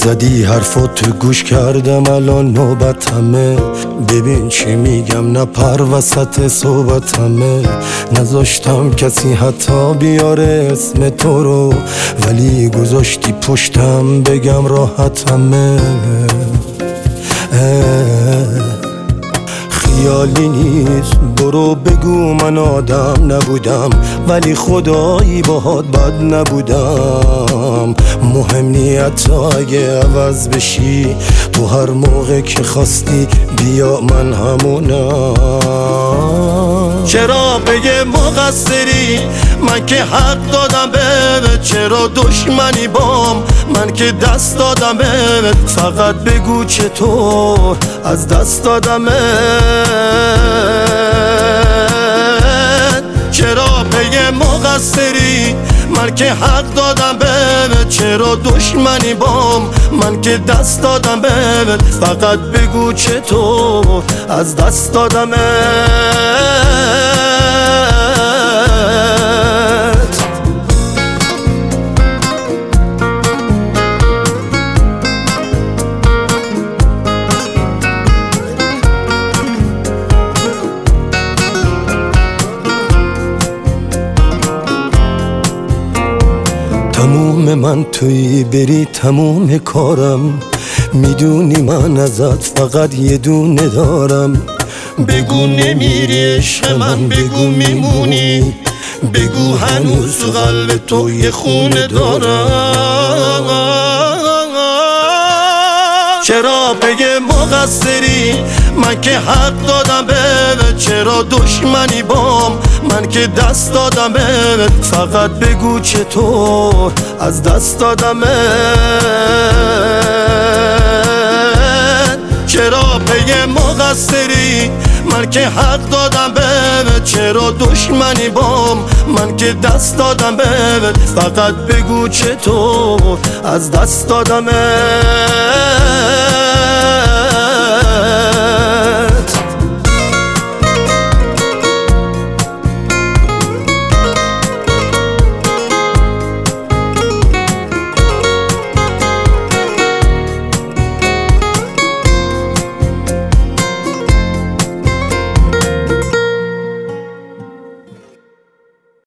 زدی حرفاتو گوش کردم الان نوبتمه. ببین چی میگم نپر وسط صحبتمه. نذاشتم کسی حتی بیاره اسم تو رو، ولی گذاشتی پشتم بگم راحتمه. خیالی نیست برو بگو من آدم نبودم، ولی خدایی باهات بد نبودم. مهم نیت اگه عوض بشی، تو هر موقع که خواستی بیا من همونم. چرا بگه مقصری من که حق دادم بهت، چرا دشمنی بام من که دست دادم بهت. فقط بگو چطور از دست دادمت. چرا بگه مقصری من که حق دادم بهت، چرا دشمنی بام من که دست دادم بهت. فقط بگو چطور از دست دادمت. تموم من توی بری تموم کارم، میدونی من ازت فقط یه دونه دارم. بگو نمیری عشق من، بگو میمونی، بگو هنوز تو قلب تو یه خونه دارم. چرا بگه مقصری من که حق دادم بهت، چرا دشمنی بام من که دست دادم بهت. فقط بگو چطور از دست دادمت. چرا بگه مقصری من که حق دادم بهت، چرا دشمنی بام من که دست دادم بهت. فقط بگو چطور از دست دادمت.